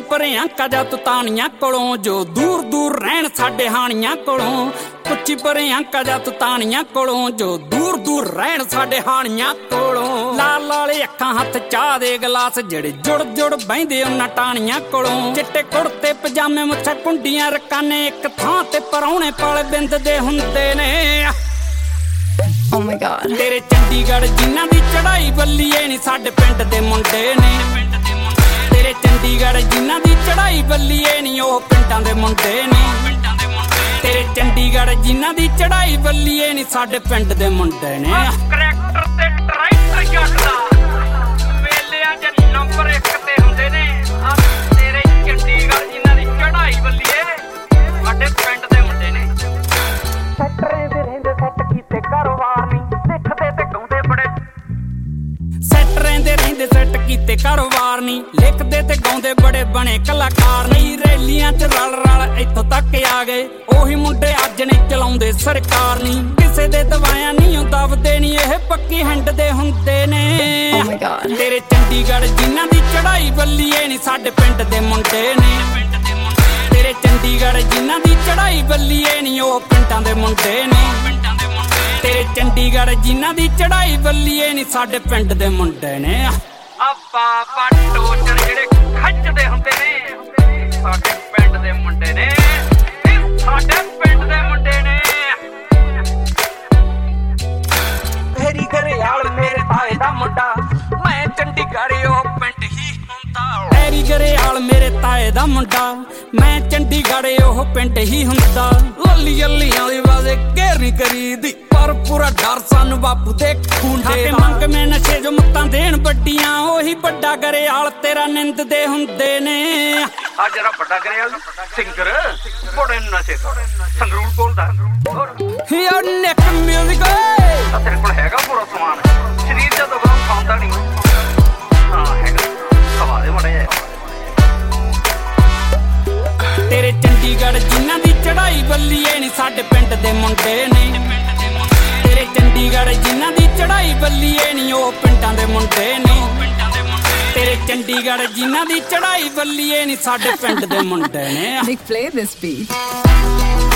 ਭਰਿਆ ਕਜਾ ਤੁਤਾਨੀਆਂ ਕੋਲੋਂ ਜੋ ਦੂਰ ਦੂਰ ਰਹਿਣ ਸਾਡੇ ਹਾਣੀਆਂ ਕੋਲੋਂ ਪੁੱਛੀ ਭਰਿਆ ਕਜਾ ਤੁਤਾਨੀਆਂ ਕੋਲੋਂ ਜੋ ਦੂਰ ਦੂਰ ਰਹਿਣ ਸਾਡੇ ਹਾਣੀਆਂ ਕੋਲੋਂ ਲਾਲ ਲਾਲੇ ਅੱਖਾਂ ਹੱਥ ਚਾਹ ਦੇ ਗਲਾਸ ਜਿਹੜੇ ਜੁੜ ਜੁੜ ਬਹਿੰਦੇ ਉਹਨਾਂ ਟਾਣੀਆਂ ਕੋਲੋਂ ਚਿੱਟੇ ਕੁੜਤੇ ਪਜਾਮੇ ਮੁੱਛਾਂ ਕੁੰਡੀਆਂ ਰਕਾਨੇ ਇੱਕ ਥਾਂ ਤੇ ਪਰੌਣੇ ਪਾਲੇ ਬਿੰਦਦੇ ਹੁੰਦੇ ਨੇ Oh my god ਤੇਰੇ ਚੰਡੀਗੜ੍ਹ ਜਿਨ੍ਹਾਂ ਦੀ ਚੜਾਈ ਬੱਲੀਏ ਨੀ ਸਾਡੇ ਪਿੰਡ ਦੇ ਮੁੰਡੇ ਨੇ ਤੇਰੇ ਚੰਡੀਗੜ੍ਹ ਜਿਨ੍ਹਾਂ ਦੀ ਚੜਾਈ ਬੱਲੀਏ ਨੀ ਉਹ ਪਿੰਡਾਂ ਦੇ ਮੁੰਡੇ ਨੇ ਤੇਰੇ ਚੰਡੀਗੜ੍ਹ ਜਿਨ੍ਹਾਂ ਦੀ ਚੜਾਈ ਬੱਲੀਏ ਨੀ ਸਾਡੇ ਪਿੰਡ ਦੇ ਮੁੰਡੇ ਨੇ ਕਰੈਕਟਰ ਤੇ ਟਰੈਕਟਰ ਜੱਟ ਦਾ ਮੇਲਿਆਂ 'ਚ ਨੰਬਰ 1 ਤੇ ਹੁੰਦੇ ਨੇ ਆ ਤੇਰੇ ਚੰਡੀਗੜ੍ਹ ਜਿਨ੍ਹਾਂ ਦੀ ਚੜਾਈ ਬੱਲੀਏ ਸਾਡੇ ਪਿੰਡ ਦੇ ਮੁੰਡੇ ਨੇ ਸੈਕਟਰਾਂ ਦੇ ਰਹਿੰਦੇ ਸੈੱਟ ਕੀਤੇ ਕਾਰੋਬਾਰ ਨਹੀਂ ਲਿਖਦੇ ਤੇ ਗਾਉਂਦੇ ਬੜੇ ਸੈਟਰਾਂ ਦੇ ਰਹਿੰਦੇ ਸੈੱਟ ਕੀਤੇ ਕਾਰੋਬਾਰ ਨਹੀਂ ਲਿਖਦੇ ਤੇ ਗਾਉਂਦੇ ਬੜੇ ਬਣੇ ਕਲਾਕਾਰ ਨਹੀਂ ਰੈਲੀਆਂ 'ਚ ਰਲ ਰਲ ਇੱਥੋਂ ਤੱਕ ਆ ਗਏ ਉਹੀ ਮੁੰਡੇ ਅੱਜ ਨੇ ਚਲਾਉਂਦੇ ਸਰਕਾਰ ਨਹੀਂ ਕਿਸੇ ਦੇ ਦਵਾਈਆਂ ਨਹੀਂ ਦਬਦੇ ਨਹੀਂ ਇਹ ਪੱਕੀ ਹੰਡ ਦੇ ਹੁੰਦੇ ਨੇ Oh my god ਤੇਰੇ ਚੰਡੀਗੜ੍ਹ ਜਿਨ੍ਹਾਂ ਦੀ ਚੜਾਈ ਬੱਲੀਏ ਨੀ ਸਾਡੇ ਪਿੰਡ ਦੇ ਮੁੰਡੇ ਨੇ ਤੇਰੇ ਚੰਡੀਗੜ੍ਹ ਜਿਨ੍ਹਾਂ ਦੀ ਚੜਾਈ ਬੱਲੀਏ ਨੀ ਉਹ ਪਿੰਡਾਂ ਦੇ ਮੁੰਡੇ ਨੇ ਤੇਰੇ ਚੰਡੀਗੜ੍ਹ ਜਿਨ੍ਹਾਂ ਦੀ ਚੜਾਈ ਬੱਲੀਏ ਨੀ ਸਾਡੇ ਪਿੰਡ ਦੇ ਮੁੰਡੇ ਨੇ ਆ ਬਾਬਾ ਟੋਚਰ ਜਿਹੜੇ ਖੱਚਦੇ ਹੁੰਦੇ ਨੇ ਸਾਡੇ ਪਿੰਡ ਦੇ ਮੁੰਡੇ ਨੇ ਸਾਡੇ ਪਿੰਡ ਦੇ ਮੁੰਡੇ ਨੇ ਮੇਰੀ ਘਰਿਆਲ ਮੇਰੇ ਤਾਏ ਦਾ ਮੁੰਡਾ ਮੈਂ ਚੰਡੀਗੜ੍ਹ ਉਹ ਪਿੰਡ ਹੀ ਹੁੰਦਾ ਤੇਰੀ ਗਰੇਆਲ ਮੇਰੇ ਤਾਏ ਦਾ ਮੁੰਡਾ ਮੈਂ ਚੰਡੀਗੜ੍ਹ ਉਹ ਪਿੰਡ ਹੀ ਹੁੰਦਾ ਲੱਲੀ ਅੱਲੀਆਂ ਦੀ ਵਾਜੇ ਘੇਰ ਨੀ ਕਰੀਦੀ ਪਰ ਪੂਰਾ ਡਰ ਸਾਨੂੰ ਬਾਪੂ ਦੇ ਖੁੰਡੇ ਤੇ ਮੰਗ ਮੈਂ ਨਸ਼ੇ ਜੋ ਮੱਤਾਂ ਦੇਣ ਵੱਡੀਆਂ ਉਹੀ ਵੱਡਾ ਗਰੇਆਲ ਤੇਰਾ ਨਿੰਦਦੇ ਹੁੰਦੇ ਨੇ ਆ ਜਿਹੜਾ ਵੱਡਾ ਘਰਿਆਲ ਸਿੰਗਰ ਬੜੇ ਨਸ਼ੇ ਸੰਗਰੂਰ ਕੋਲਦਾ ਯੋ ਨੈਕ ਮਿਊਜ਼ਿਕ ਤੇਰੇ ਕੋਲ ਹੈਗਾ ਪੂਰਾ ਸਮਾਨ ਸਰੀਰ ਜਦੋਂ ਗਾਉਂ ਖਾਂਦਾ ਨਹੀਂ ਹਾਂ ਹੈਗਾ ਖਵਾਦੇ ਬੜੇ ਤੇਰੇ ਚੰਡੀਗੜ੍ਹ ਜਿਨ੍ਹਾਂ ਦੀ ਚੜਾਈ ਬੱਲੀਏ ਨੀ ਸਾਡੇ ਪਿੰਡ ਦੇ ਮੁੰਡੇ ਨੇ ਤੇਰੇ ਚੰਡੀਗੜ੍ਹ ਜਿਨ੍ਹਾਂ ਦੀ ਚੜਾਈ ਬੱਲੀਏ ਨੀ ਉਹ ਪਿੰਡਾਂ ਦੇ ਮੁੰਡੇ ਨੇ ਤੇਰੇ ਚੰਡੀਗੜ੍ਹ ਜਿਨ੍ਹਾਂ ਦੀ ਚੜਾਈ ਬੱਲੀਏ ਨੀ ਸਾਡੇ ਪਿੰਡ ਦੇ ਮੁੰਡੇ ਨੇ Nick play this beat